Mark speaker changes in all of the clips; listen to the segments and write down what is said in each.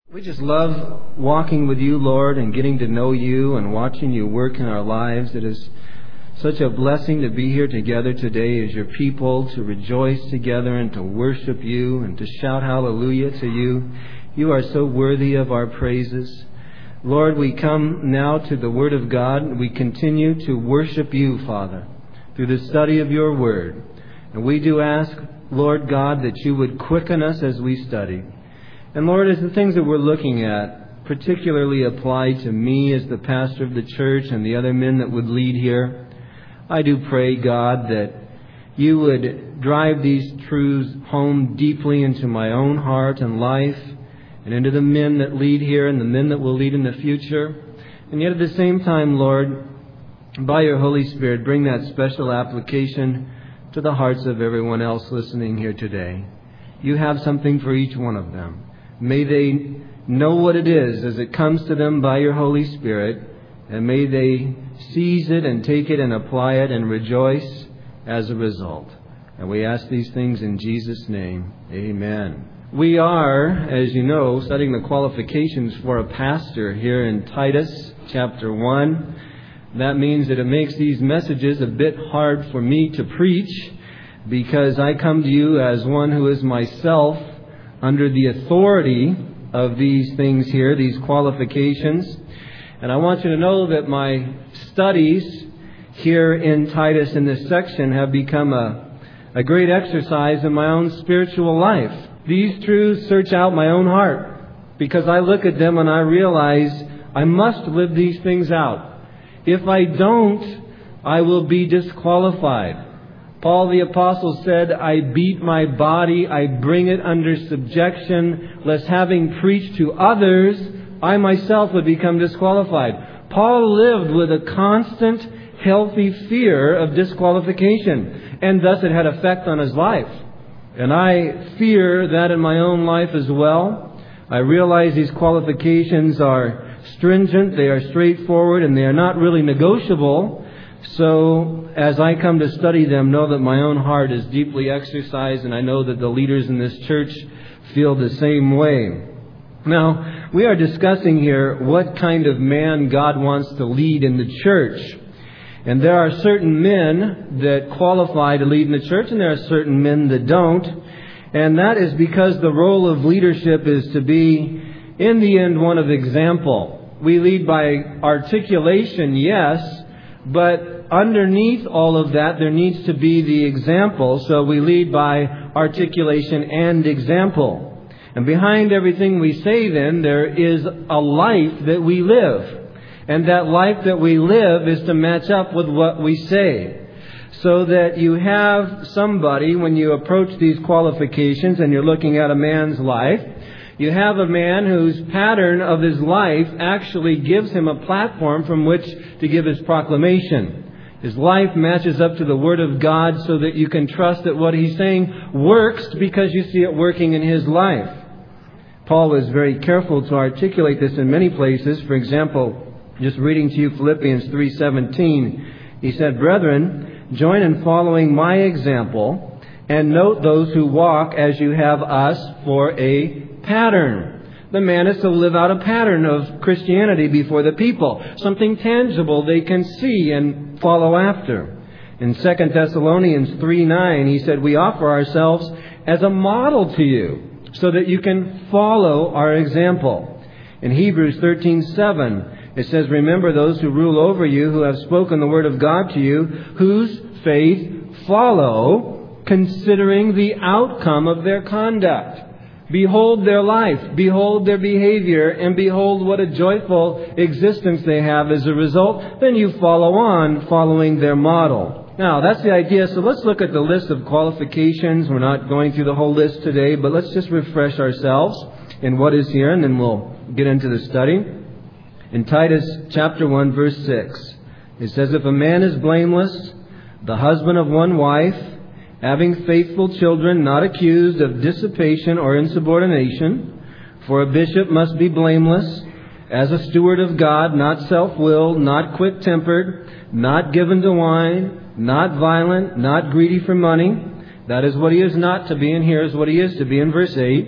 Speaker 1: We just love walking with you, Lord, and getting to know you and watching you work in our lives. It is such a blessing to be here together today as your people, to rejoice together and to worship you and to shout hallelujah to you. You are so worthy of our praises. Lord, we come now to the Word of God. We continue to worship you, Father, through the study of your Word. And we do ask, Lord God, that you would quicken us as we study. And Lord, as the things that we're looking at particularly apply to me as the pastor of the church and the other men that would lead here, I do pray, God, that you would drive these truths home deeply into my own heart and life and into the men that lead here and the men that will lead in the future. And yet at the same time, Lord, by your Holy Spirit, bring that special application to the hearts of everyone else listening here today. You have something for each one of them. May they know what it is as it comes to them by your Holy Spirit, and may they seize it and take it and apply it and rejoice as a result. And we ask these things in Jesus' name. Amen. We are, as you know, studying the qualifications for a pastor here in Titus chapter 1. That means that it makes these messages a bit hard for me to preach, because I come to you as one who is myself under the authority of these things here, these qualifications. And I want you to know that my studies here in Titus in this section have become a great exercise in my own spiritual life. These truths search out my own heart, because I look at them and I realize I must live these things out. If I don't, I will be disqualified. Paul the Apostle said, I beat my body, I bring it under subjection, lest having preached to others, I myself would become disqualified. Paul lived with a constant, healthy fear of disqualification, and thus it had effect on his life. And I fear that in my own life as well. I realize these qualifications are stringent, they are straightforward, and they are not really negotiable. So, as I come to study them, know that my own heart is deeply exercised, and I know that the leaders in this church feel the same way. Now, we are discussing here what kind of man God wants to lead in the church. And there are certain men that qualify to lead in the church, and there are certain men that don't. And that is because the role of leadership is to be, in the end, one of example. We lead by articulation, yes, but underneath all of that, there needs to be the example. So we lead by articulation and example. And behind everything we say then, there is a life that we live. And that life that we live is to match up with what we say. So that you have somebody, when you approach these qualifications and you're looking at a man's life, you have a man whose pattern of his life actually gives him a platform from which to give his proclamation. His life matches up to the Word of God so that you can trust that what he's saying works because you see it working in his life. Paul was very careful to articulate this in many places. For example, just reading to you Philippians 3:17, he said, Brethren, join in following my example and note those who walk as you have us for a pattern. The man is to live out a pattern of Christianity before the people. Something tangible they can see and follow after. In 2 Thessalonians 3:9, he said, we offer ourselves as a model to you so that you can follow our example. In Hebrews 13:7, it says, remember those who rule over you, who have spoken the word of God to you, whose faith follow, considering the outcome of their conduct. Behold their life, behold their behavior, and behold what a joyful existence they have as a result. Then you follow on following their model. Now, that's the idea. So let's look at the list of qualifications. We're not going through the whole list today, but let's just refresh ourselves in what is here, and then we'll get into the study. In Titus chapter 1, verse 6, it says, if a man is blameless, the husband of one wife, having faithful children, not accused of dissipation or insubordination, for a bishop must be blameless, as a steward of God, not self-willed, not quick-tempered, not given to wine, not violent, not greedy for money. That is what he is not to be, and here is what he is to be in verse 8.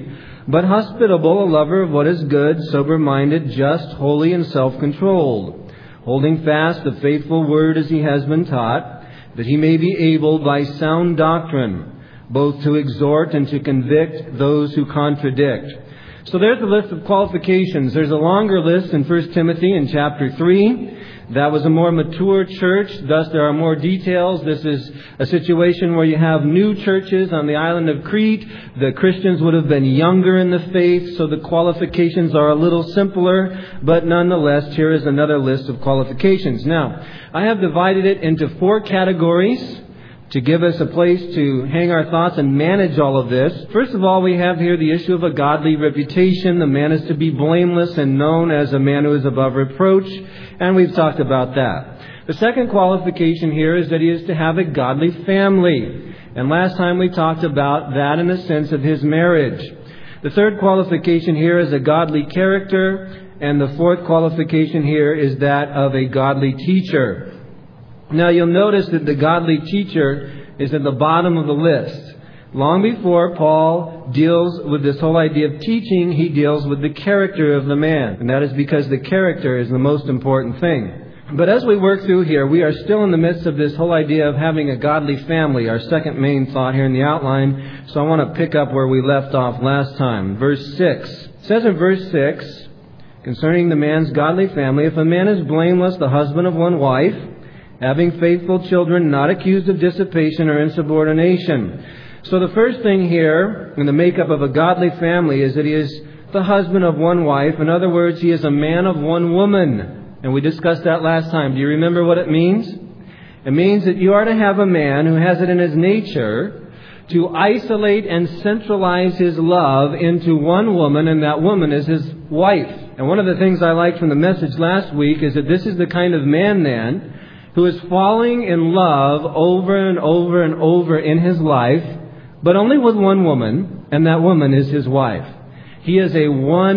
Speaker 1: but hospitable, a lover of what is good, sober-minded, just, holy, and self-controlled, holding fast the faithful word as he has been taught, that he may be able by sound doctrine both to exhort and to convict those who contradict. So there's a list of qualifications. There's a longer list in 1 Timothy in chapter 3. That was a more mature church, thus there are more details. This is a situation where you have new churches on the island of Crete. The Christians would have been younger in the faith, so the qualifications are a little simpler. But nonetheless, here is another list of qualifications. Now, I have divided it into 4 categories to give us a place to hang our thoughts and manage all of this. First of all, we have here the issue of a godly reputation. The man is to be blameless and known as a man who is above reproach. And we've talked about that. The second qualification here is that he is to have a godly family. And last time we talked about that in the sense of his marriage. The third qualification here is a godly character. And the fourth qualification here is that of a godly teacher. Now you'll notice that the godly teacher is at the bottom of the list. Long before Paul deals with this whole idea of teaching, he deals with the character of the man. And that is because the character is the most important thing. But as we work through here, we are still in the midst of this whole idea of having a godly family, our second main thought here in the outline. So I want to pick up where we left off last time. Verse 6. It says in verse 6, concerning the man's godly family, if a man is blameless, the husband of one wife, having faithful children, not accused of dissipation or insubordination. So the first thing here in the makeup of a godly family is that he is the husband of one wife. In other words, he is a man of one woman. And we discussed that last time. Do you remember what it means? It means that you are to have a man who has it in his nature to isolate and centralize his love into one woman, and that woman is his wife. And one of the things I liked from the message last week is that this is the kind of man then who is falling in love over and over and over in his life, but only with one woman, and that woman is his wife. He is a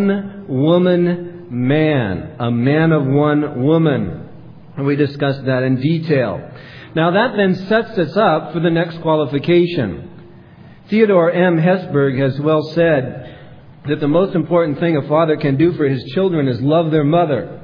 Speaker 1: one-woman man, a man of one woman. And we discussed that in detail. Now that then sets us up for the next qualification. Theodore M. Hesburgh has well said that the most important thing a father can do for his children is love their mother.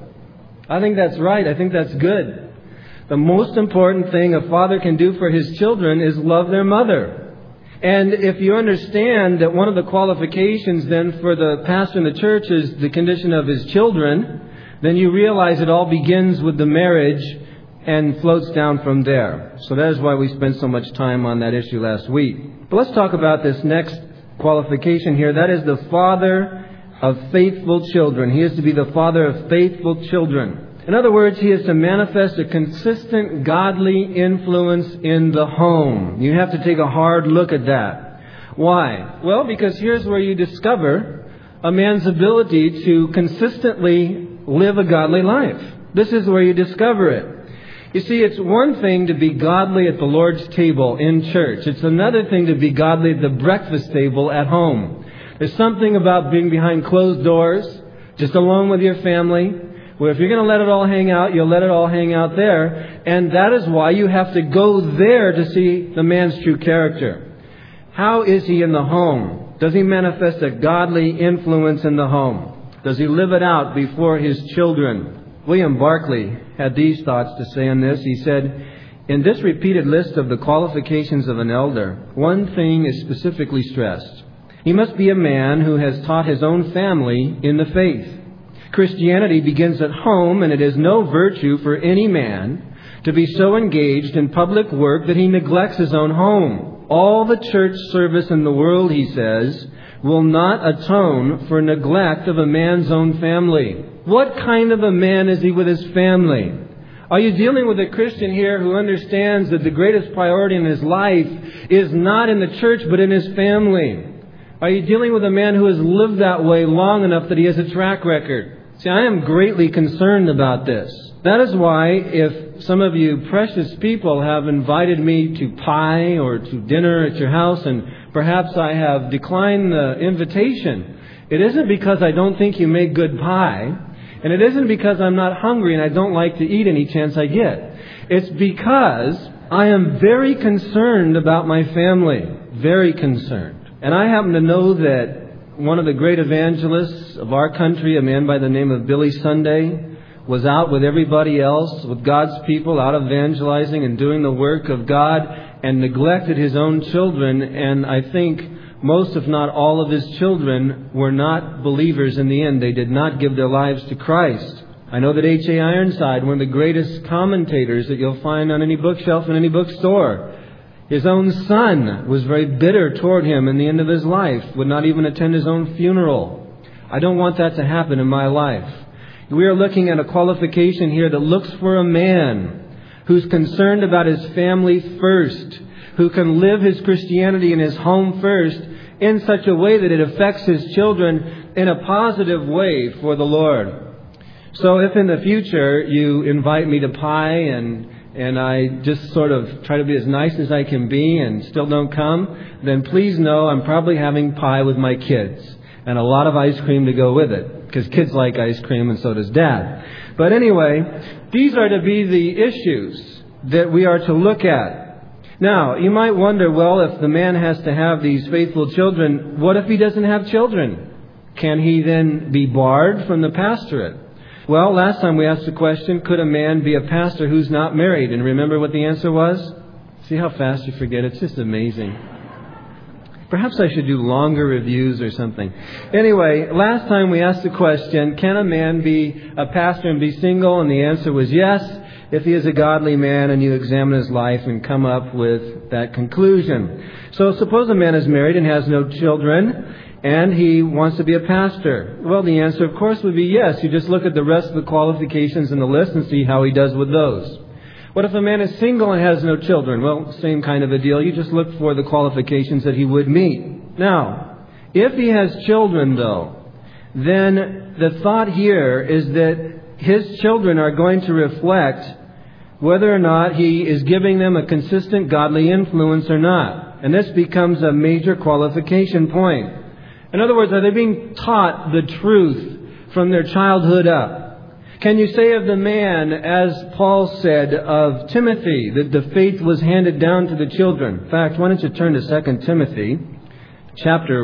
Speaker 1: I think that's right. I think that's good. The most important thing a father can do for his children is love their mother. And if you understand that one of the qualifications then for the pastor in the church is the condition of his children, then you realize it all begins with the marriage and floats down from there. So that is why we spent so much time on that issue last week. But let's talk about this next qualification here. That is the father of faithful children. He is to be the father of faithful children. In other words, he is to manifest a consistent godly influence in the home. You have to take a hard look at that. Why? Well, because here's where you discover a man's ability to consistently live a godly life. This is where you discover it. You see, it's one thing to be godly at the Lord's table in church. It's another thing to be godly at the breakfast table at home. There's something about being behind closed doors, just alone with your family, where if you're going to let it all hang out, you'll let it all hang out there. And that is why you have to go there to see the man's true character. How is he in the home? Does he manifest a godly influence in the home? Does he live it out before his children? William Barclay had these thoughts to say on this. He said, in this repeated list of the qualifications of an elder, one thing is specifically stressed. He must be a man who has taught his own family in the faith. Christianity begins at home, and it is no virtue for any man to be so engaged in public work that he neglects his own home. All the church service in the world, he says, will not atone for neglect of a man's own family. What kind of a man is he with his family? Are you dealing with a Christian here who understands that the greatest priority in his life is not in the church but in his family? Are you dealing with a man who has lived that way long enough that he has a track record? See, I am greatly concerned about this. That is why if some of you precious people have invited me to pie or to dinner at your house and perhaps I have declined the invitation, it isn't because I don't think you make good pie, and it isn't because I'm not hungry and I don't like to eat any chance I get. It's because I am very concerned about my family. Very concerned. And I happen to know that one of the great evangelists of our country, a man by the name of Billy Sunday, was out with everybody else, with God's people, out evangelizing and doing the work of God, and neglected his own children. And I think most, if not all, of his children were not believers in the end. They did not give their lives to Christ. I know that H.A. Ironside, one of the greatest commentators that you'll find on any bookshelf in any bookstore, his own son was very bitter toward him in the end of his life, would not even attend his own funeral. I don't want that to happen in my life. We are looking at a qualification here that looks for a man who's concerned about his family first, who can live his Christianity in his home first in such a way that it affects his children in a positive way for the Lord. So if in the future you invite me to pie and I just sort of try to be as nice as I can be and still don't come, then please know I'm probably having pie with my kids and a lot of ice cream to go with it, because kids like ice cream and so does Dad. But anyway, these are to be the issues that we are to look at. Now, you might wonder, well, if the man has to have these faithful children, what if he doesn't have children? Can he then be barred from the pastorate? Well, last time we asked the question, could a man be a pastor who's not married? And remember what the answer was? See how fast you forget? It's just amazing. Perhaps I should do longer reviews or something. Anyway, last time we asked the question, can a man be a pastor and be single? And the answer was yes, if he is a godly man and you examine his life and come up with that conclusion. So suppose a man is married and has no children, and he wants to be a pastor. Well, the answer, of course, would be yes. You just look at the rest of the qualifications in the list and see how he does with those. What if a man is single and has no children? Well, same kind of a deal. You just look for the qualifications that he would meet. Now, if he has children, though, then the thought here is that his children are going to reflect whether or not he is giving them a consistent godly influence or not. And this becomes a major qualification point. In other words, are they being taught the truth from their childhood up? Can you say of the man, as Paul said of Timothy, that the faith was handed down to the children? In fact, why don't you turn to 2 Timothy chapter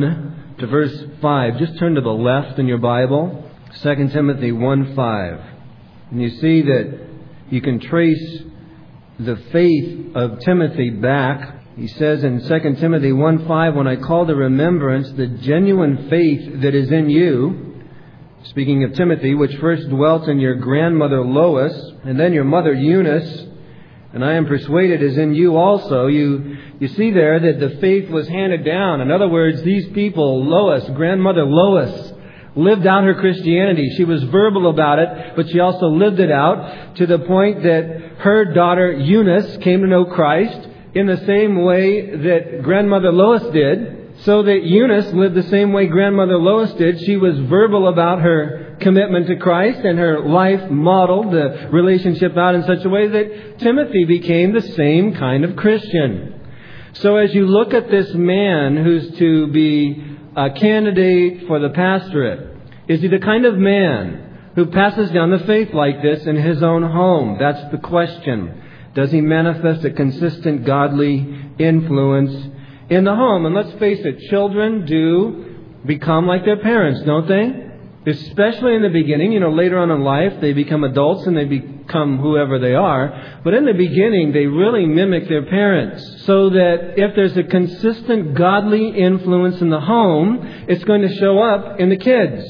Speaker 1: 1 to verse 5. Just turn to the left in your Bible. 2 Timothy 1:5. And you see that you can trace the faith of Timothy back. He says in 2 Timothy 1:5, when I call to remembrance the genuine faith that is in you, speaking of Timothy, which first dwelt in your grandmother Lois, and then your mother Eunice, and I am persuaded is in you also. You see there that the faith was handed down. In other words, these people, Lois, grandmother Lois, lived out her Christianity. She was verbal about it, but she also lived it out to the point that her daughter Eunice came to know Christ in the same way that grandmother Lois did. So that Eunice lived the same way grandmother Lois did. She was verbal about her commitment to Christ, and her life modeled the relationship out in such a way that Timothy became the same kind of Christian. So as you look at this man who's to be a candidate for the pastorate, is he the kind of man who passes down the faith like this in his own home? That's the question. Does he manifest a consistent godly influence in the home? And let's face it, children do become like their parents, don't they? Especially in the beginning. Later on in life, they become adults and they become whoever they are. But in the beginning, they really mimic their parents. So that if there's a consistent godly influence in the home, it's going to show up in the kids.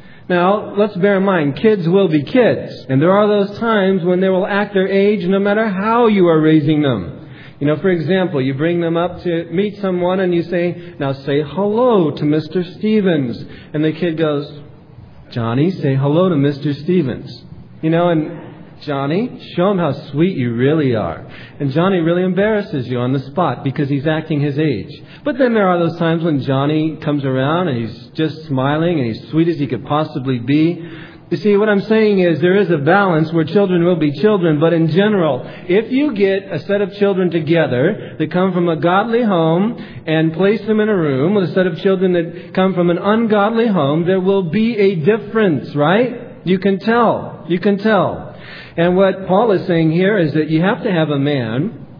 Speaker 1: Now, let's bear in mind, kids will be kids. And there are those times when they will act their age no matter how you are raising them. For example, you bring them up to meet someone and you say, now say hello to Mr. Stevens. And the kid goes, Johnny, say hello to Mr. Stevens. And Johnny, show him how sweet you really are. And Johnny really embarrasses you on the spot because he's acting his age. But then there are those times when Johnny comes around and he's just smiling and he's sweet as he could possibly be. You see, what I'm saying is there is a balance where children will be children, but in general, if you get a set of children together that come from a godly home and place them in a room with a set of children that come from an ungodly home, there will be a difference, right? You can tell. And what Paul is saying here is that you have to have a man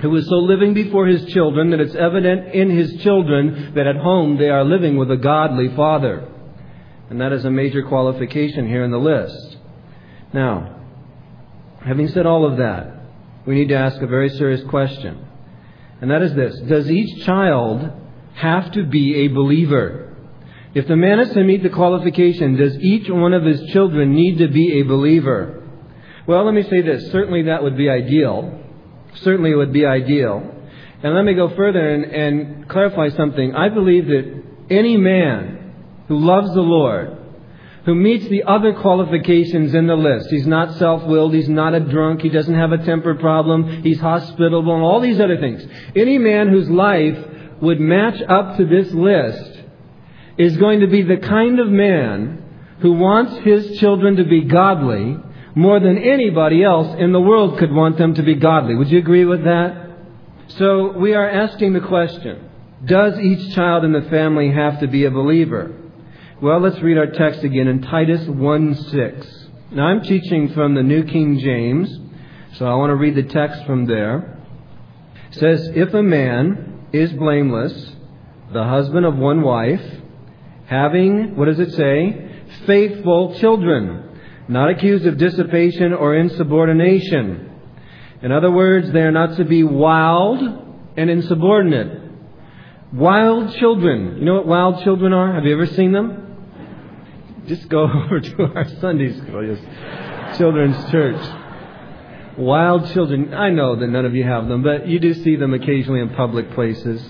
Speaker 1: who is so living before his children that it's evident in his children that at home they are living with a godly father. And that is a major qualification here in the list. Now, having said all of that, we need to ask a very serious question. And that is this: does each child have to be a believer? If the man is to meet the qualification, does each one of his children need to be a believer? Well, let me say this. Certainly that would be ideal. Certainly it would be ideal. And let me go further and clarify something. I believe that any man who loves the Lord, who meets the other qualifications in the list, he's not self-willed, he's not a drunk, he doesn't have a temper problem, he's hospitable, and all these other things. Any man whose life would match up to this list is going to be the kind of man who wants his children to be godly more than anybody else in the world could want them to be godly. Would you agree with that? So we are asking the question, does each child in the family have to be a believer? Well, let's read our text again in Titus 1:6. Now, I'm teaching from the New King James, so I want to read the text from there. It says, if a man is blameless, the husband of one wife, having, what does it say? Faithful children, not accused of dissipation or insubordination. In other words, they are not to be wild and insubordinate. Wild children. You know what wild children are? Have you ever seen them? Just go over to our Sunday school, children's church. Wild children. I know that none of you have them, but you do see them occasionally in public places.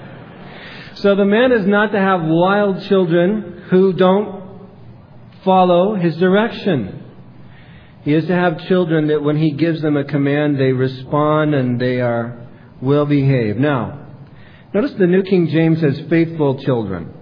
Speaker 1: So the man is not to have wild children who don't follow his direction. He is to have children that when he gives them a command, they respond and they are well behaved. Now, notice the New King James says faithful children.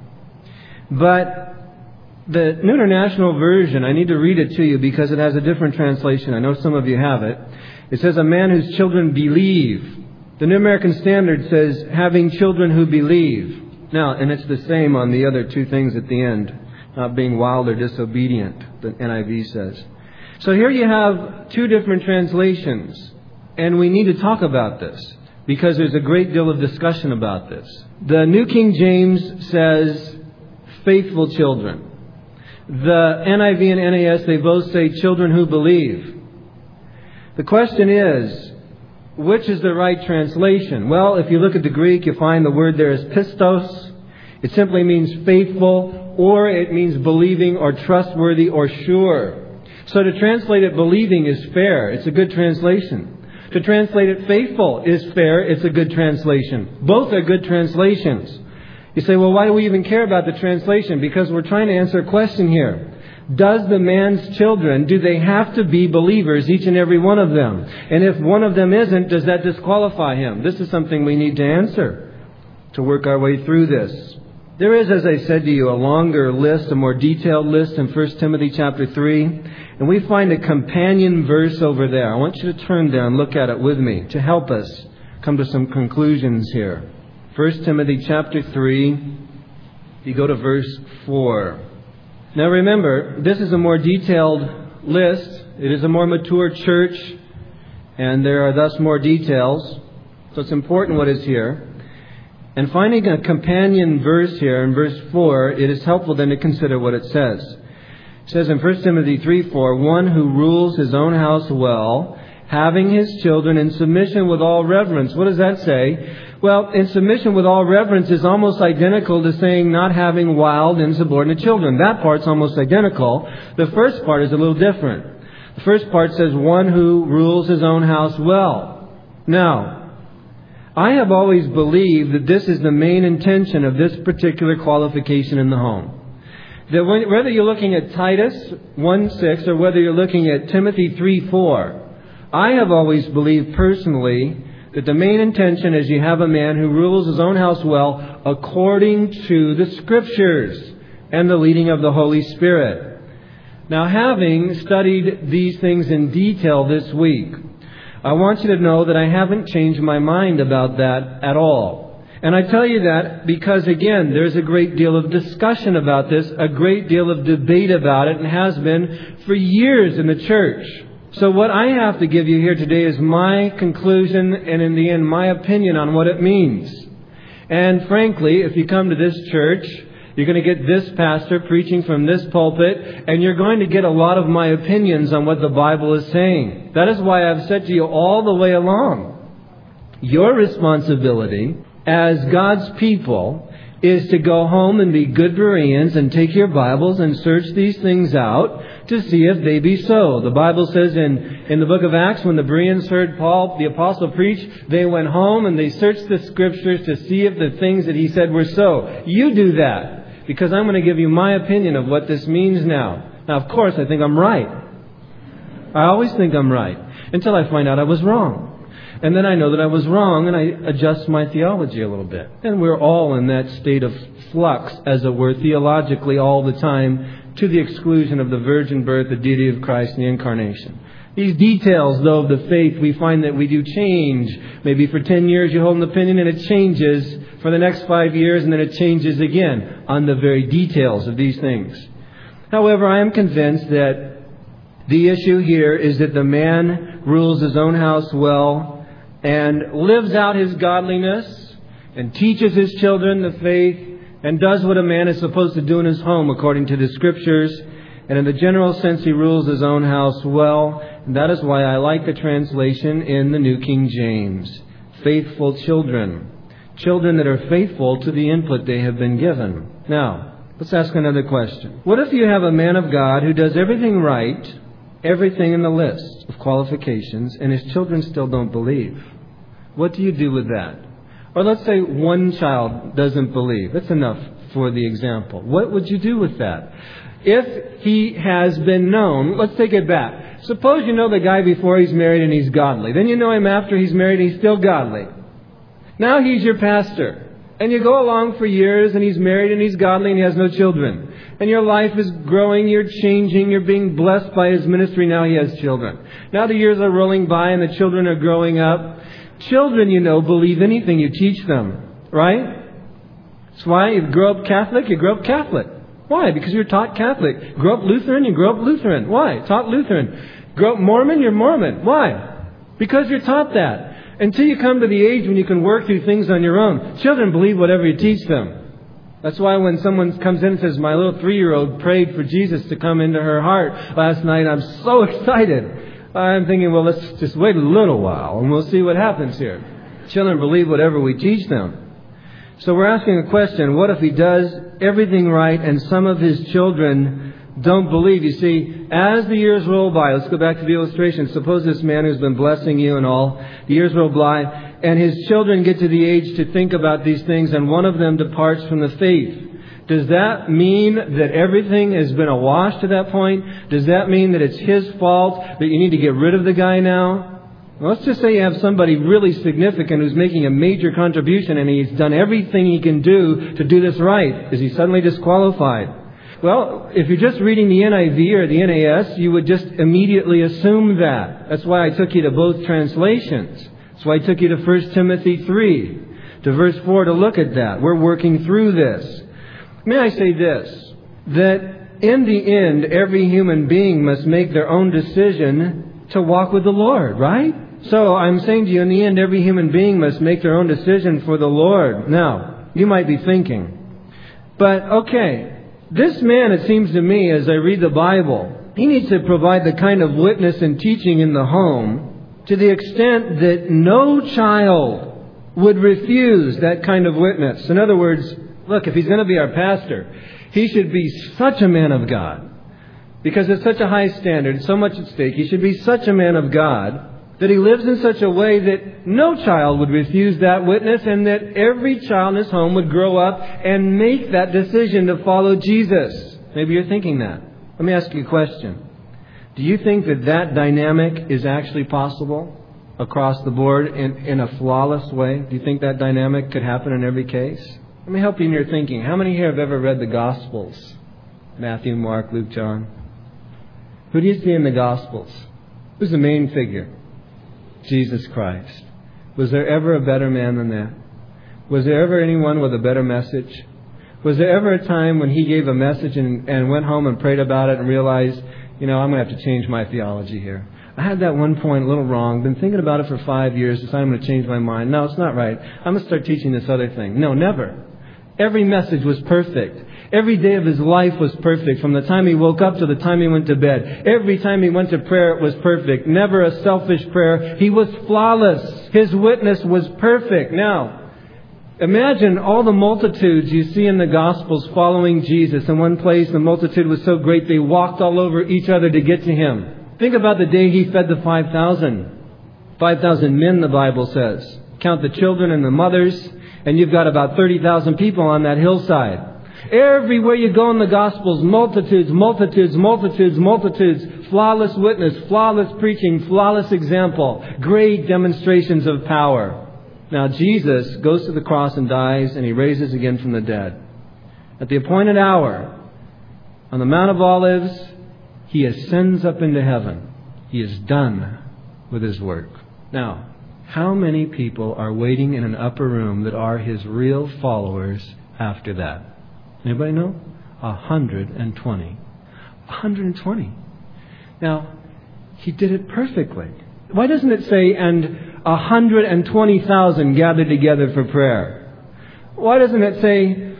Speaker 1: But the New International Version, I need to read it to you because it has a different translation. I know some of you have it. It says a man whose children believe. The New American Standard says having children who believe. Now, and it's the same on the other two things at the end. Not being wild or disobedient, the NIV says. So here you have two different translations. And we need to talk about this because there's a great deal of discussion about this. The New King James says faithful children. The NIV and NAS, they both say children who believe. The question is, which is the right translation? Well, if you look at the Greek, you find the word there is pistos. It simply means faithful, or it means believing or trustworthy or sure. So to translate it believing is fair. It's a good translation. To translate it faithful is fair. It's a good translation. Both are good translations. You say, well, why do we even care about the translation? Because we're trying to answer a question here. Does the man's children, do they have to be believers, each and every one of them? And if one of them isn't, does that disqualify him? This is something we need to answer to work our way through this. There is, as I said to you, a longer list, a more detailed list in 1 Timothy chapter 3. And we find a companion verse over there. I want you to turn there and look at it with me to help us come to some conclusions here. 1 Timothy chapter 3, you go to verse 4. Now remember, this is a more detailed list. It is a more mature church, and there are thus more details. So it's important what is here. And finding a companion verse here in verse 4, it is helpful then to consider what it says. It says in 1 Timothy 3:4, one who rules his own house well, having his children in submission with all reverence. What does that say? Well, in submission with all reverence is almost identical to saying not having wild, insubordinate children. That part's almost identical. The first part is a little different. The first part says one who rules his own house well. Now, I have always believed that this is the main intention of this particular qualification in the home. That whether you're looking at Titus 1:6 or whether you're looking at Timothy 3:4, I have always believed personally that the main intention is you have a man who rules his own house well according to the Scriptures and the leading of the Holy Spirit. Now, having studied these things in detail this week, I want you to know that I haven't changed my mind about that at all. And I tell you that because, again, there's a great deal of discussion about this, a great deal of debate about it, and has been for years in the church. So what I have to give you here today is my conclusion and in the end my opinion on what it means. And frankly, if you come to this church, you're going to get this pastor preaching from this pulpit, and you're going to get a lot of my opinions on what the Bible is saying. That is why I've said to you all the way along, your responsibility as God's people is to go home and be good Bereans and take your Bibles and search these things out to see if they be so. The Bible says in the book of Acts, when the Bereans heard Paul, the apostle, preach, they went home and they searched the Scriptures to see if the things that he said were so. You do that, because I'm going to give you my opinion of what this means now. Now, of course, I think I'm right. I always think I'm right, until I find out I was wrong. And then I know that I was wrong, and I adjust my theology a little bit. And we're all in that state of flux, as it were, theologically all the time, to the exclusion of the virgin birth, the deity of Christ, and the incarnation. These details, though, of the faith, we find that we do change. Maybe for 10 years you hold an opinion and it changes for the next 5 years, and then it changes again on the very details of these things. However, I am convinced that the issue here is that the man rules his own house well, and lives out his godliness, and teaches his children the faith, and does what a man is supposed to do in his home according to the Scriptures. And in the general sense, he rules his own house well. And that is why I like the translation in the New King James. Faithful children. Children that are faithful to the input they have been given. Now, let's ask another question. What if you have a man of God who does everything right, everything in the list of qualifications, and his children still don't believe? What do you do with that? Or let's say one child doesn't believe. That's enough for the example. What would you do with that? If he has been known, let's take it back. Suppose you know the guy before he's married and he's godly. Then you know him after he's married and he's still godly. Now he's your pastor. And you go along for years and he's married and he's godly and he has no children. And your life is growing, you're changing, you're being blessed by his ministry. Now he has children. Now the years are rolling by and the children are growing up. Children, you know, believe anything you teach them, right? That's why you grow up Catholic, you grow up Catholic. Why? Because you're taught Catholic. Grow up Lutheran, you grow up Lutheran. Why? Taught Lutheran. Grow up Mormon, you're Mormon. Why? Because you're taught that. Until you come to the age when you can work through things on your own. Children believe whatever you teach them. That's why when someone comes in and says, my little 3-year-old prayed for Jesus to come into her heart last night, I'm so excited. I'm thinking, well, let's just wait a little while and we'll see what happens here. Children believe whatever we teach them. So we're asking a question, what if he does everything right and some of his children don't believe? You see, as the years roll by, let's go back to the illustration. Suppose this man who's been blessing you and all, the years roll by, and his children get to the age to think about these things, and one of them departs from the faith. Does that mean that everything has been awash to that point? Does that mean that it's his fault, that you need to get rid of the guy now? Well, let's just say you have somebody really significant who's making a major contribution and he's done everything he can do to do this right. Is he suddenly disqualified? Well, if you're just reading the NIV or the NAS, you would just immediately assume that. That's why I took you to both translations. That's why I took you to 1 Timothy 3, to verse 4 to look at that. We're working through this. May I say this, that in the end, every human being must make their own decision to walk with the Lord, right? So I'm saying to you, in the end, every human being must make their own decision for the Lord. Now, you might be thinking, but okay, this man, it seems to me, as I read the Bible, he needs to provide the kind of witness and teaching in the home to the extent that no child would refuse that kind of witness. In other words, look, if he's going to be our pastor, he should be such a man of God. Because there's such a high standard, so much at stake. He should be such a man of God that he lives in such a way that no child would refuse that witness, and that every child in his home would grow up and make that decision to follow Jesus. Maybe you're thinking that. Let me ask you a question. Do you think that that dynamic is actually possible across the board in a flawless way? Do you think that dynamic could happen in every case? Let me help you in your thinking. How many here have ever read the Gospels? Matthew, Mark, Luke, John. Who do you see in the Gospels? Who's the main figure? Jesus Christ. Was there ever a better man than that? Was there ever anyone with a better message? Was there ever a time when he gave a message and went home and prayed about it and realized, I'm going to have to change my theology here. I had that one point a little wrong. Been thinking about it for 5 years. Decided I'm going to change my mind. No, it's not right. I'm going to start teaching this other thing. No, never. Every message was perfect. Every day of his life was perfect. From the time he woke up to the time he went to bed. Every time he went to prayer, it was perfect. Never a selfish prayer. He was flawless. His witness was perfect. Now, imagine all the multitudes you see in the Gospels following Jesus. In one place, the multitude was so great they walked all over each other to get to him. Think about the day he fed the 5,000. 5,000 men, the Bible says. Count the children and the mothers, and you've got about 30,000 people on that hillside. Everywhere you go in the Gospels, multitudes, multitudes, multitudes, multitudes. Flawless witness, flawless preaching, flawless example. Great demonstrations of power. Now Jesus goes to the cross and dies, and he raises again from the dead. At the appointed hour, on the Mount of Olives, he ascends up into heaven. He is done with his work. Now, how many people are waiting in an upper room that are his real followers after that? Anybody know? 120. 120. Now, he did it perfectly. Why doesn't it say, and 120,000 gathered together for prayer? Why doesn't it say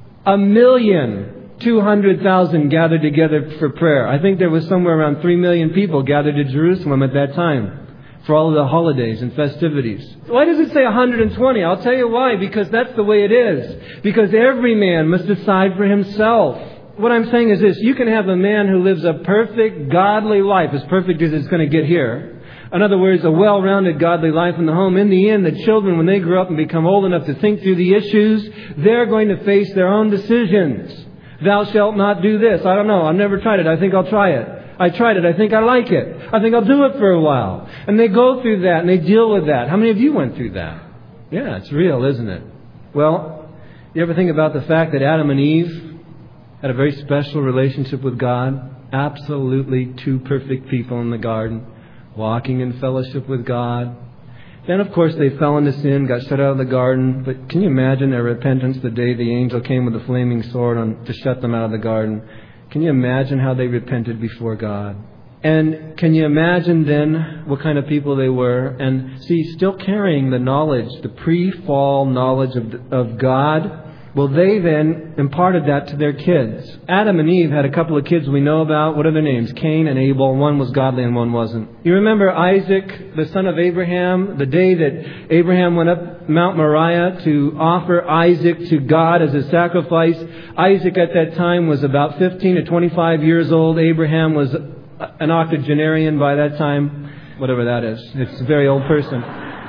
Speaker 1: 1,200,000 gathered together for prayer? I think there was somewhere around 3 million people gathered to Jerusalem at that time for all of the holidays and festivities. Why does it say 120? I'll tell you why. Because that's the way it is. Because every man must decide for himself. What I'm saying is this. You can have a man who lives a perfect, godly life, as perfect as it's going to get here. In other words, a well-rounded, godly life in the home. In the end, the children, when they grow up and become old enough to think through the issues, they're going to face their own decisions. Thou shalt not do this. I don't know. I've never tried it. I think I'll try it. I tried it. I think I like it. I think I'll do it for a while. And they go through that and they deal with that. How many of you went through that? Yeah, it's real, isn't it? Well, you ever think about the fact that Adam and Eve had a very special relationship with God? Absolutely two perfect people in the garden, walking in fellowship with God. Then, of course, they fell into sin, got shut out of the garden. But can you imagine their repentance the day the angel came with a flaming sword to shut them out of the garden? Can you imagine how they repented before God? And can you imagine then what kind of people they were? And see, still carrying the knowledge, the pre-fall knowledge of God. Well, they then imparted that to their kids. Adam and Eve had a couple of kids we know about. What are their names? Cain and Abel. One was godly and one wasn't. You remember Isaac, the son of Abraham, the day that Abraham went up Mount Moriah to offer Isaac to God as a sacrifice. Isaac at that time was about 15 to 25 years old. Abraham was an octogenarian by that time. Whatever that is. It's a very old person.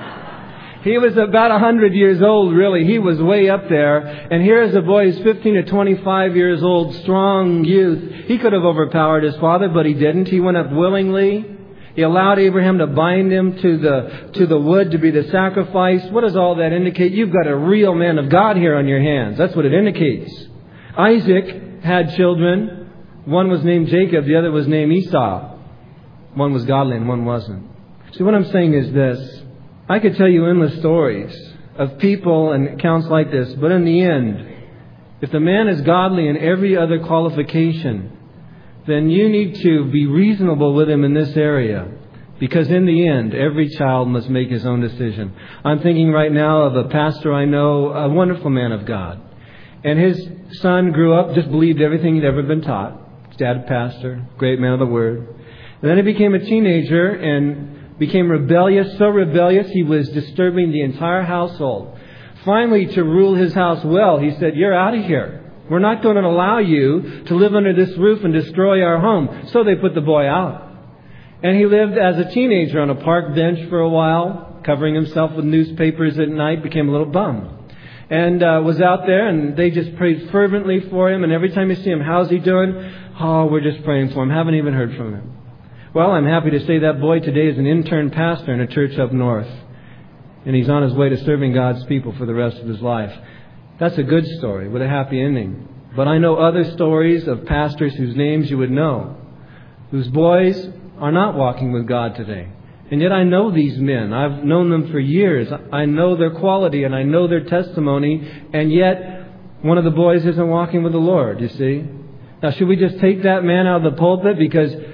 Speaker 1: He was about 100 years old, really. He was way up there. And here's a boy who's 15 to 25 years old, strong youth. He could have overpowered his father, but he didn't. He went up willingly. He allowed Abraham to bind him to the wood to be the sacrifice. What does all that indicate? You've got a real man of God here on your hands. That's what it indicates. Isaac had children. One was named Jacob. The other was named Esau. One was godly and one wasn't. See, what I'm saying is this. I could tell you endless stories of people and accounts like this, but in the end, if the man is godly in every other qualification, then you need to be reasonable with him in this area. Because in the end, every child must make his own decision. I'm thinking right now of a pastor I know, a wonderful man of God. And his son grew up, just believed everything he'd ever been taught. His dad, a pastor, great man of the Word. And then he became a teenager and became rebellious, so rebellious he was disturbing the entire household. Finally, to rule his house well, he said, "You're out of here. We're not going to allow you to live under this roof and destroy our home." So they put the boy out. And he lived as a teenager on a park bench for a while, covering himself with newspapers at night, became a little bum. And was out there, and they just prayed fervently for him. And every time you see him, "How's he doing?" "Oh, we're just praying for him. Haven't even heard from him." Well, I'm happy to say that boy today is an intern pastor in a church up north. And he's on his way to serving God's people for the rest of his life. That's a good story with a happy ending. But I know other stories of pastors whose names you would know, whose boys are not walking with God today. And yet I know these men. I've known them for years. I know their quality and I know their testimony. And yet one of the boys isn't walking with the Lord, you see. Now, should we just take that man out of the pulpit? Because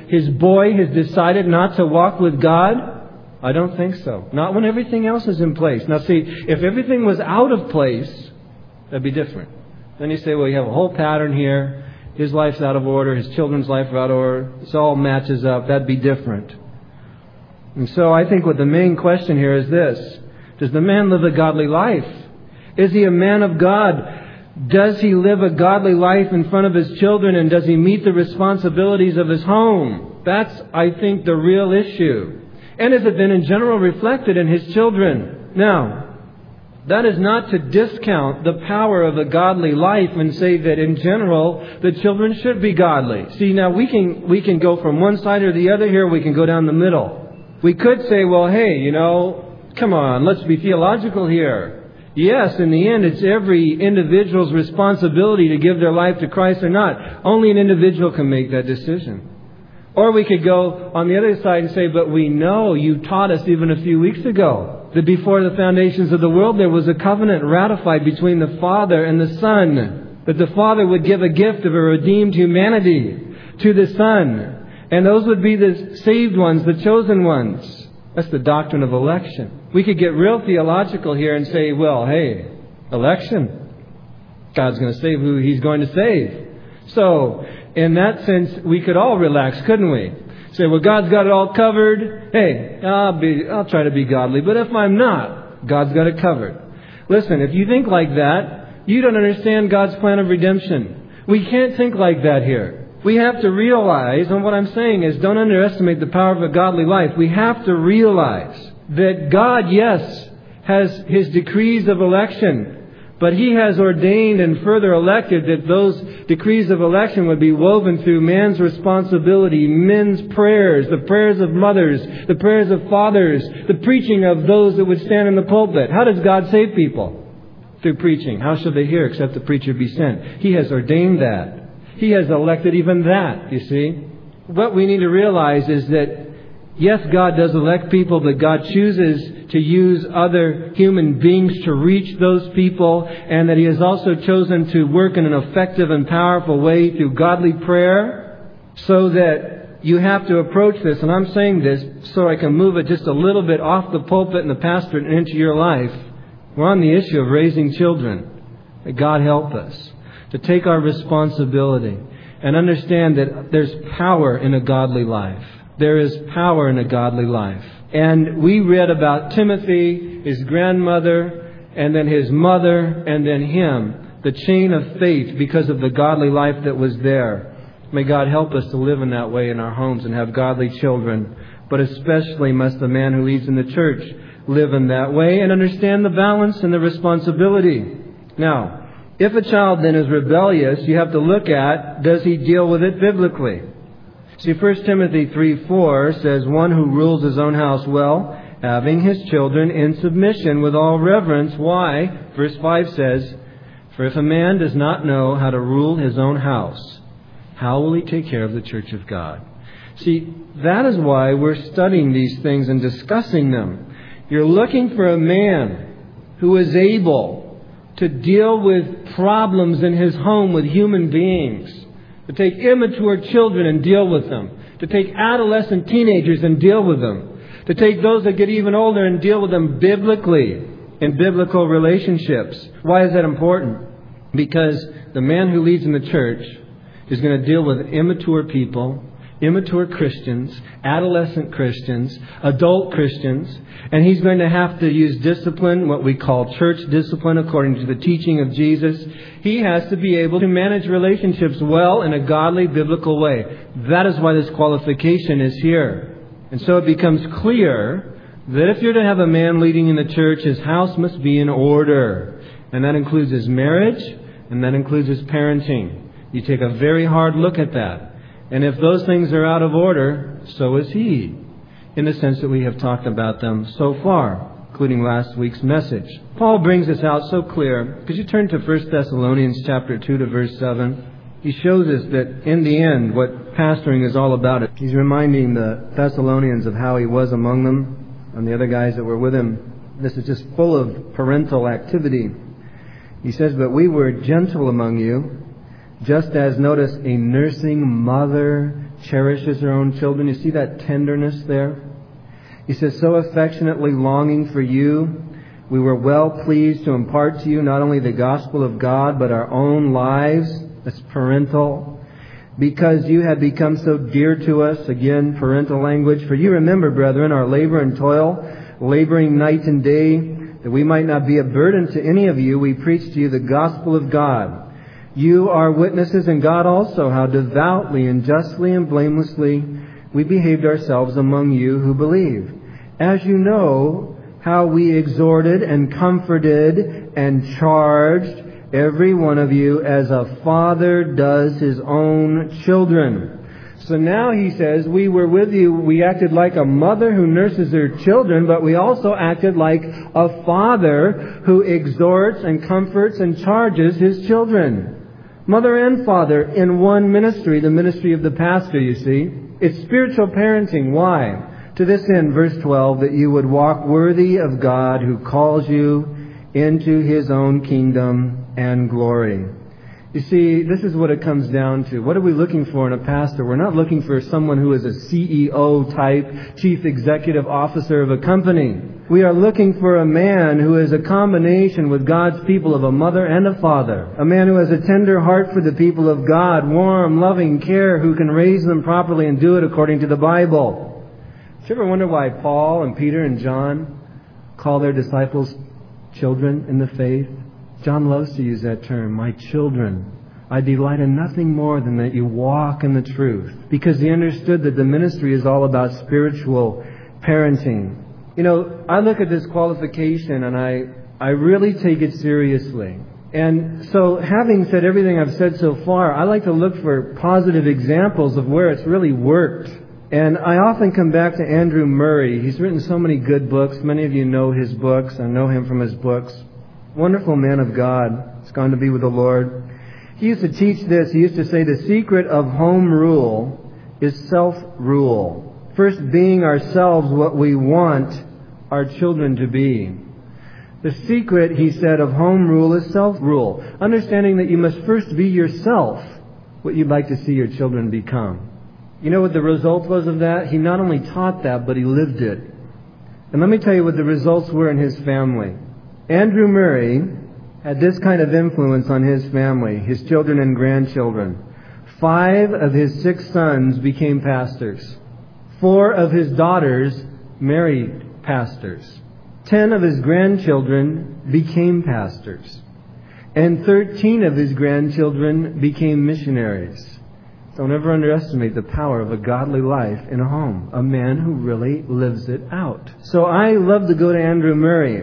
Speaker 1: his boy has decided not to walk with God? I don't think so. Not when everything else is in place. Now see, if everything was out of place, that'd be different. Then you say, well, you have a whole pattern here. His life's out of order. His children's life are out of order. This all matches up. That'd be different. And so I think what the main question here is this. Does the man live a godly life? Is he a man of God? Does he live a godly life in front of his children, and does he meet the responsibilities of his home? That's, I think, the real issue. And is it then in general reflected in his children? Now, that is not to discount the power of a godly life and say that in general the children should be godly. See, now we can go from one side or the other here. We can go down the middle. We could say, well, hey, come on, let's be theological here. Yes, in the end, it's every individual's responsibility to give their life to Christ or not. Only an individual can make that decision. Or we could go on the other side and say, but we know you taught us even a few weeks ago that before the foundations of the world there was a covenant ratified between the Father and the Son, that the Father would give a gift of a redeemed humanity to the Son. And those would be the saved ones, the chosen ones. That's the doctrine of election. We could get real theological here and say, well, hey, election. God's going to save who He's going to save. So, in that sense, we could all relax, couldn't we? Say, well, God's got it all covered. Hey, I'll try to be godly. But if I'm not, God's got it covered. Listen, if you think like that, you don't understand God's plan of redemption. We can't think like that here. We have to realize, and what I'm saying is don't underestimate the power of a godly life. We have to realize that God, yes, has His decrees of election, but He has ordained and further elected that those decrees of election would be woven through man's responsibility, men's prayers, the prayers of mothers, the prayers of fathers, the preaching of those that would stand in the pulpit. How does God save people? Through preaching. How shall they hear except the preacher be sent? He has ordained that. He has elected even that, you see. What we need to realize is that, yes, God does elect people, but God chooses to use other human beings to reach those people, and that He has also chosen to work in an effective and powerful way through godly prayer, so that you have to approach this. And I'm saying this so I can move it just a little bit off the pulpit and the pastorate and into your life. We're on the issue of raising children. May God help us to take our responsibility and understand that there's power in a godly life. There is power in a godly life. And we read about Timothy, his grandmother, and then his mother, and then him. The chain of faith because of the godly life that was there. May God help us to live in that way in our homes and have godly children. But especially must the man who leads in the church live in that way and understand the balance and the responsibility. Now, if a child then is rebellious, you have to look at, does he deal with it biblically? See, 1 Timothy 3:4 says, one who rules his own house well, having his children in submission with all reverence. Why? Verse 5 says, for if a man does not know how to rule his own house, how will he take care of the church of God? See, that is why we're studying these things and discussing them. You're looking for a man who is able to deal with problems in his home with human beings, to take immature children and deal with them, to take adolescent teenagers and deal with them, to take those that get even older and deal with them biblically in biblical relationships. Why is that important? Because the man who leads in the church is going to deal with immature people, immature Christians, adolescent Christians, adult Christians, and he's going to have to use discipline, what we call church discipline according to the teaching of Jesus. He has to be able to manage relationships well in a godly, biblical way. That is why this qualification is here. And so it becomes clear that if you're to have a man leading in the church, his house must be in order. And that includes his marriage, and that includes his parenting. You take a very hard look at that. And if those things are out of order, so is he, in the sense that we have talked about them so far, including last week's message. Paul brings this out so clear. Could you turn to 1 Thessalonians chapter 2 to verse 7? He shows us that in the end, what pastoring is all about. He's reminding the Thessalonians of how he was among them and the other guys that were with him. This is just full of parental activity. He says, but we were gentle among you, just as, notice, a nursing mother cherishes her own children. You see that tenderness there? He says, so affectionately longing for you, we were well pleased to impart to you not only the gospel of God, but our own lives. That's parental. Because you have become so dear to us, again, parental language. For you remember, brethren, our labor and toil, laboring night and day, that we might not be a burden to any of you. We preach to you the gospel of God. You are witnesses, and God also, how devoutly and justly and blamelessly we behaved ourselves among you who believe. As you know, how we exhorted and comforted and charged every one of you as a father does his own children. So now he says, we were with you, we acted like a mother who nurses her children, but we also acted like a father who exhorts and comforts and charges his children. Mother and father in one ministry, the ministry of the pastor, you see. It's spiritual parenting. Why? To this end, verse 12, that you would walk worthy of God who calls you into His own kingdom and glory. You see, this is what it comes down to. What are we looking for in a pastor? We're not looking for someone who is a CEO type, chief executive officer of a company. We are looking for a man who is a combination with God's people of a mother and a father. A man who has a tender heart for the people of God, warm, loving care, who can raise them properly and do it according to the Bible. Did you ever wonder why Paul and Peter and John call their disciples children in the faith? John loves to use that term, my children. I delight in nothing more than that you walk in the truth. Because he understood that the ministry is all about spiritual parenting. You know, I look at this qualification and I really take it seriously. And so, having said everything I've said so far, I like to look for positive examples of where it's really worked. And I often come back to Andrew Murray. He's written so many good books. Many of you know his books. I know him from his books. Wonderful man of God. He's gone to be with the Lord. He used to teach this. He used to say the secret of home rule is self-rule. First being ourselves what we want our children to be. The secret, he said, of home rule is self-rule. Understanding that you must first be yourself what you'd like to see your children become. You know what the result was of that? He not only taught that, but he lived it. And let me tell you what the results were in his family. Andrew Murray had this kind of influence on his family, his children and grandchildren. 5 of his 6 sons became pastors. 4 of his daughters married pastors. 10 of his grandchildren became pastors. And 13 of his grandchildren became missionaries. Don't ever underestimate the power of a godly life in a home. A man who really lives it out. So I love to go to Andrew Murray.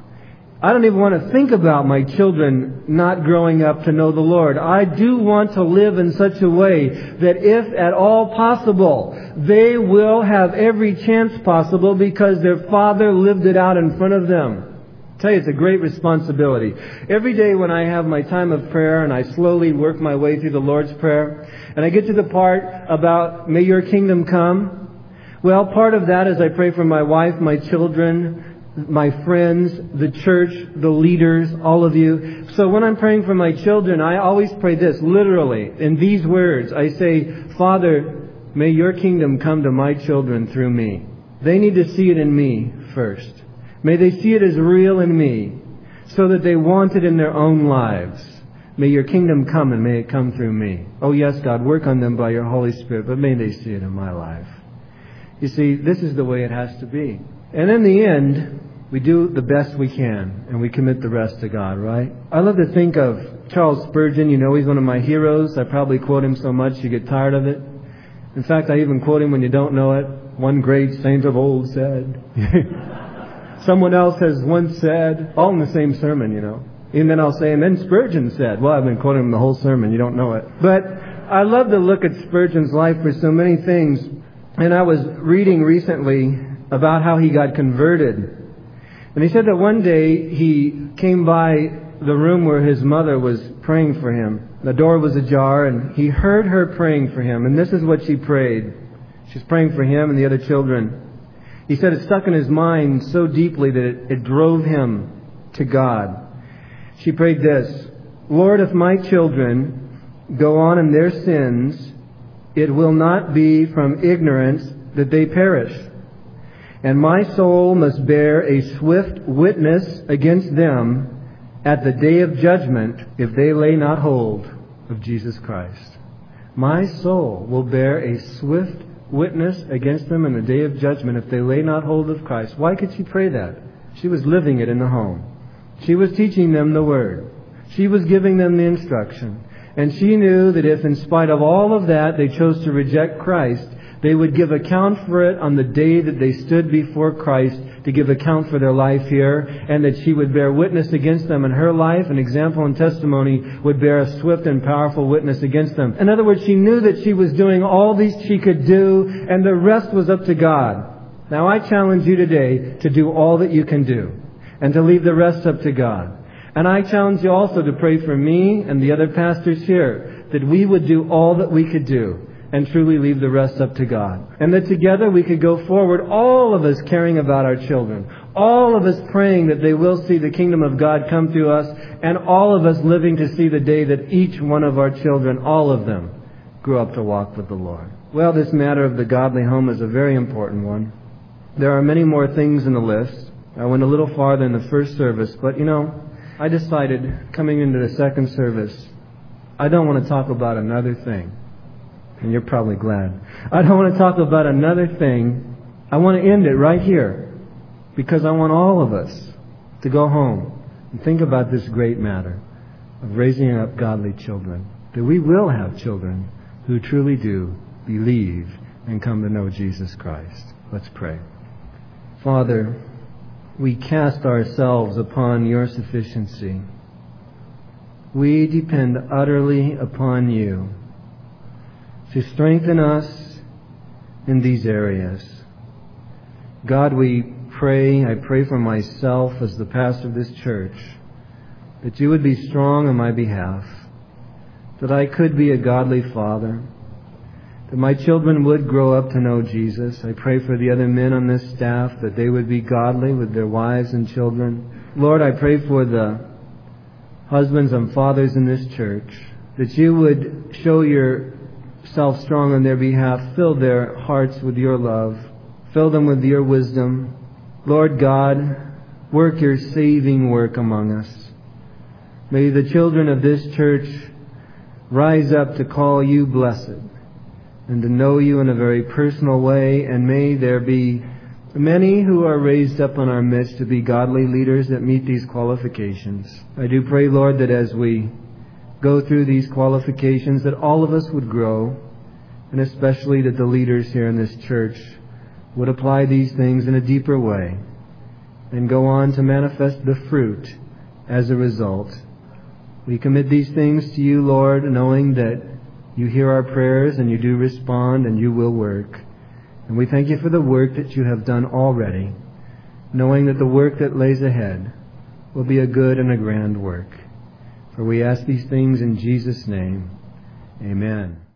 Speaker 1: I don't even want to think about my children not growing up to know the Lord. I do want to live in such a way that if at all possible, they will have every chance possible because their father lived it out in front of them. I tell you, it's a great responsibility. Every day when I have my time of prayer and I slowly work my way through the Lord's Prayer, and I get to the part about, may your kingdom come. Well, part of that is I pray for my wife, my children, my friends, the church, the leaders, all of you. So when I'm praying for my children, I always pray this, literally, in these words. I say, Father, may your kingdom come to my children through me. They need to see it in me first. May they see it as real in me, so that they want it in their own lives. May your kingdom come and may it come through me. Oh yes, God, work on them by your Holy Spirit, but may they see it in my life. You see, this is the way it has to be. And in the end, we do the best we can, and we commit the rest to God, right? I love to think of Charles Spurgeon. You know, he's one of my heroes. I probably quote him so much you get tired of it. In fact, I even quote him when you don't know it. One great saint of old said. Someone else has once said, all in the same sermon, you know. And then I'll say, and then Spurgeon said. Well, I've been quoting him the whole sermon. You don't know it. But I love to look at Spurgeon's life for so many things. And I was reading recently about how he got converted. And he said that one day he came by the room where his mother was praying for him. The door was ajar and he heard her praying for him. And this is what she prayed. She's praying for him and the other children. He said it stuck in his mind so deeply that it drove him to God. She prayed this, Lord, if my children go on in their sins, it will not be from ignorance that they perish. And my soul must bear a swift witness against them at the day of judgment if they lay not hold of Jesus Christ. My soul will bear a swift witness against them in the day of judgment if they lay not hold of Christ. Why could she pray that? She was living it in the home. She was teaching them the Word. She was giving them the instruction. And she knew that if in spite of all of that they chose to reject Christ, they would give account for it on the day that they stood before Christ to give account for their life here, and that she would bear witness against them in her life. An example and testimony would bear a swift and powerful witness against them. In other words, she knew that she was doing all these she could do, and the rest was up to God. Now I challenge you today to do all that you can do, and to leave the rest up to God. And I challenge you also to pray for me and the other pastors here, that we would do all that we could do and truly leave the rest up to God. And that together we could go forward, all of us caring about our children, all of us praying that they will see the kingdom of God come to us, and all of us living to see the day that each one of our children, all of them, grew up to walk with the Lord. Well, this matter of the godly home is a very important one. There are many more things in the list. I went a little farther in the first service, but I decided coming into the second service, I don't want to talk about another thing. And you're probably glad. I don't want to talk about another thing. I want to end it right here, because I want all of us to go home and think about this great matter of raising up godly children. That we will have children who truly do believe and come to know Jesus Christ. Let's pray. Father, we cast ourselves upon your sufficiency. We depend utterly upon you to strengthen us in these areas. God, we pray, I pray for myself as the pastor of this church, that you would be strong on my behalf, that I could be a godly father, that my children would grow up to know Jesus. I pray for the other men on this staff, that they would be godly with their wives and children. Lord, I pray for the husbands and fathers in this church, that you would show yourself strong on their behalf, fill their hearts with your love, fill them with your wisdom. Lord God, work your saving work among us. May the children of this church rise up to call you blessed and to know you in a very personal way, and may there be many who are raised up in our midst to be godly leaders that meet these qualifications. I do pray, Lord, that as we go through these qualifications, that all of us would grow, and especially that the leaders here in this church would apply these things in a deeper way and go on to manifest the fruit as a result. We commit these things to you, Lord, knowing that you hear our prayers and you do respond and you will work. And we thank you for the work that you have done already, knowing that the work that lays ahead will be a good and a grand work. For we ask these things in Jesus' name. Amen.